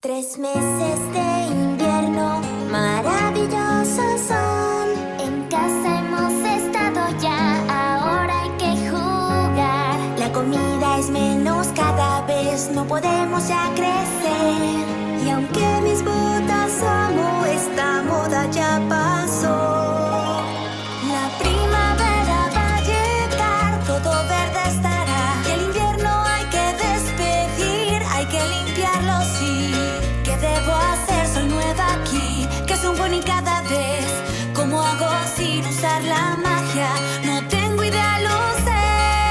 3 meses de invierno maravillosos son. En casa hemos estado ya, ahora hay que jugar. La comida es menos cada vez, no podemos ya crecer. Y aunque mis botas amo, esta moda ya pasó. La primavera va a llegar, todo verde estará. Y el invierno hay que despedir, hay que limpiarlo, sí. ¿Qué debo hacer? Soy nueva aquí. ¿Qué supone cada vez? ¿Cómo hago sin usar la magia? No tengo idea, lo sé.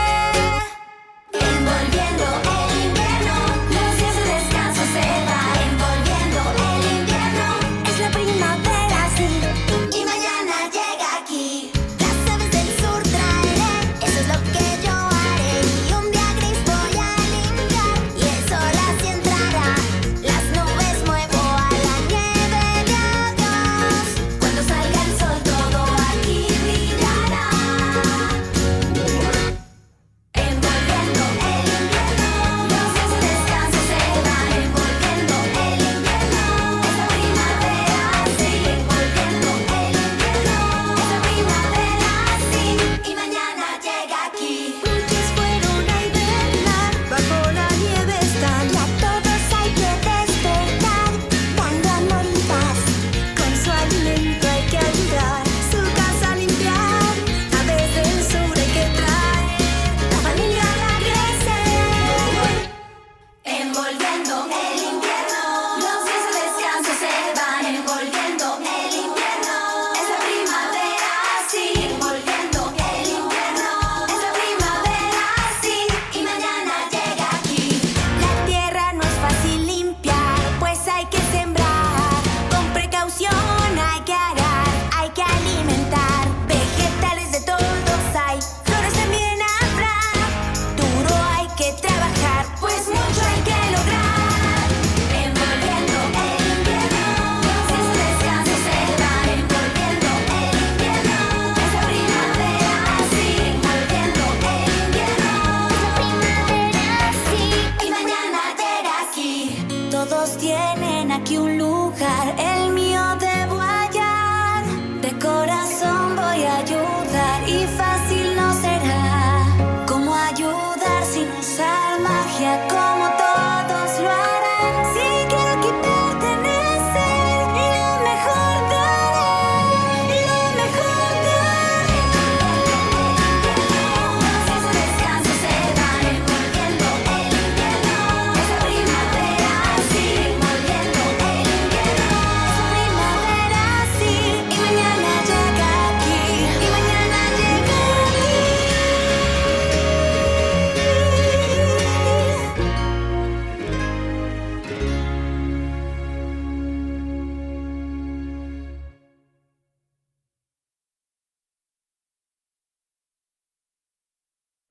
Envolviendo el invierno, los días de descanso se van. Envolviendo el invierno, es la primavera, sí. Y mañana llega aquí. Las aves del sur traeré, eso es lo que yo haré. Y un día gris voy a limpiar, y el sol así entrará. Las nubes muevo a la nieve de adiós. Cuando salga el sol todo aquí brillará. Envolviendo el invierno, los días de descanso se van. Envolviendo el invierno, es la primavera, sí. Envolviendo el invierno, es la primavera, sí. Y mañana llega aquí. Muchos fueron a hibernar, bajo la nieve están. Y a todos hay que despertar, dando amor y paz. Con su alimento hay que ayudar, su casa a limpiar. Aves del sur hay que traer, la familia va a crecer. Envolviendo el invierno, los días de descanso se van. Envolviendo el invierno, es la primavera, sí. Envolviendo el invierno, es la primavera, sí. Y mañana llega aquí. La tierra no es fácil limpiar, pues hay que sembrar. Con precaución hay que arar, hay que alimentar. Vegetales de todos hay, flores también habrá. Duro hay que trabajar, pues mucho hay que lograr. Envolviendo el invierno, los días de descanso se van. Envolviendo el invierno, es la primavera, sí. Envolviendo el invierno, es la primavera, sí. Y mañana llega aquí. Todos tienen aquí un lugar, el mío debo hallar. De corazón voy a ayudar.